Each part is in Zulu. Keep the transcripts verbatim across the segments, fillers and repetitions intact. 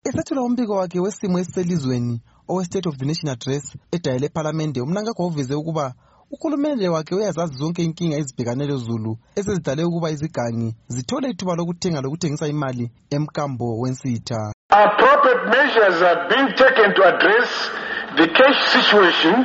Esethula umbiko wakhe wesimo esiselizweni owe State of the Nation Address edayele eParliamente, uMnangagwa uveze ukuba uhulumende wakhe uyazazi zonke inkinga ezibhekanele Zulu esezidale ukuba izigangi zithole ithuba lokuthenga lokuthengisa imali emkambo wensitha. Appropriate measures are being taken to address the cash situation,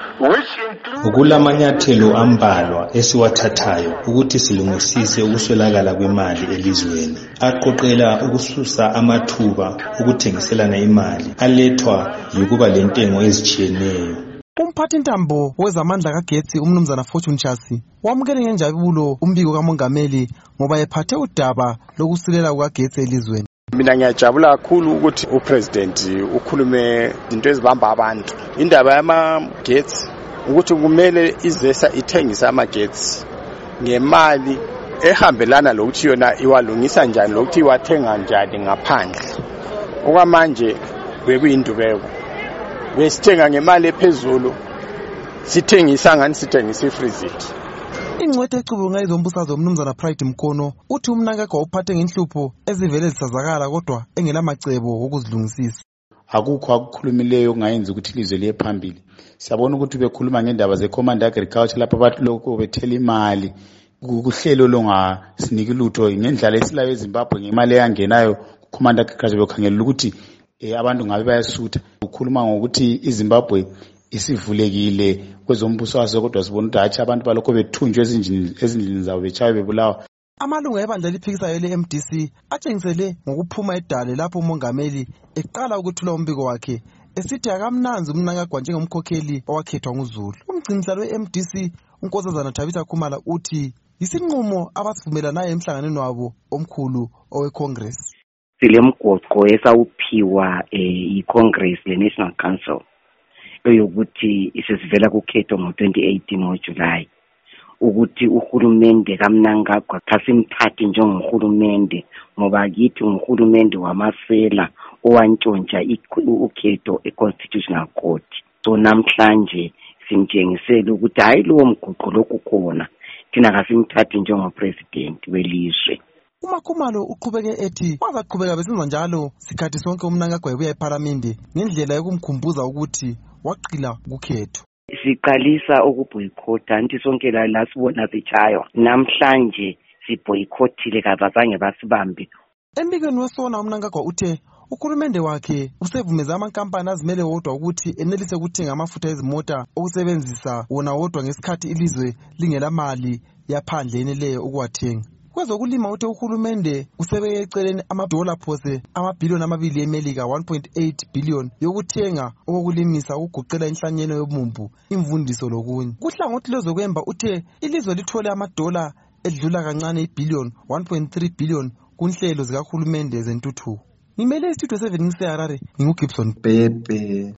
ukulamanyathelo ambalwa esiwathathayo ukuthi silungisise ukuswelakala kwemali elizweni, aqoqela ukususa amathuba ukuthengiselana imali alethwa yikuba lentengo ezijiyeneyo. Umphathintambo wezamandla kagetsi umnumzana Fortune Chasi wamukele ngenjabulo umbiko kamongameli ngoba ephathe udaba lokusilela kukagetsi elizweni. Mina ngiyajabula kakhulu ukuthi upresident ukhulume into ezibamba abantu. Indaba yamagetsi ukuthi kumele izesa ithengisa amagetsi ngemali ehambelana lokuthi yona iwalungisa njani lokuthi iwathenga njani ngaphandle. Okwamanje bekuyindubeko. Besithenga ngemali ephezulu sithengisa ngani sithengisa ifreezit. Ingcwethe ecubunga izombusazwe umnumzana Pride Mkono uthi uMnangagwa uphathe ngenhlupho ezivele zisazakala kodwa engelamacebo okuzilungisisa. Akukho akukhulumileyo kungayenza ukuthi ilizwe liye phambili. Siyabona ukuthi bekhuluma ngendaba ze-Command Agriculture lapha abantu lokho bethela imali kuhlelo longasiniki lutho ngendlela esilayo eZimbabwe ngemali eyangenayo ku-Command Agriculture bekhangela ukuthi abantu ngabe bayasutha. Ukhuluma ngokuthi iZimbabwe isivulekile kwezombuso waso kodwa sibona ukuthi hathi abantu balokho bethunjwe ezindlini ezindlini zabo bechaye bebulawa. Amalungu ebandla liphikisayo le-M D C atshengisele ngokuphuma edale lapho umongameli eqala ukuthula umbiko wakhe esithi akamnanzi uMnangagwa njengomkhokheli owakhethwa nguZulu. Umgcinisihlalo we-M D C uNkosazana Thabisa Khumalo uthi isinqumo abasivumelanayo emhlanganweni wabo omkhulu oweCongress. Silemgoqo esawuphiwa iCongress le-National Council eyokuthi isesivela kukhetho ngo twenty eighteen ngoJuly ukuthi uhulumende kaMnangagwa kasimthathe njengomhulumende ngoba kithi umhulumende wamasela owantshontsha ukhetho eConstitutional Court. So namhlanje simtshengisela ukuthi hayi lo mguqo lokukhona thina kasimthathe njengopresident welizwe. uMakhumalo uqhubeke ethi wazaqhubeka besenza njalo sikhathi sonke uMnangagwa ebuya eParliamente ngendlela yokumkhumbuza ukuthi waqila ukukhetho. Siqalisa ukuboycott anti sonke la la sibona sichaywa namhlanje siboycottile kabazange basibambe. Embikweni wesona uMnangagwa uthe uhulumende wakhe usevumeza amankampani azimele wodwa ukuthi enelise ukuthenga amafutha ezimota okusebenzisa wona wodwa ngesikhathi ilizwe lingela mali yaphandle eneleyo ukuwathenga. Kwezokulima uthe uhulumende usebeke eceleni amadola phose amabhiliyoni amabili eMelika one point eight billion yokuthenga okulimisa ukuguqela inhlanyelo yomumbu imvundiso lokunye. Kuhlangothi lezokwemba uthe ilizwe lithole amadola edlula kancane ibillion one point three billion kunhlelo zikahulumende zentuthuko. Ngimele isitudio seven ngiseHarare, nginguGibson Bebe.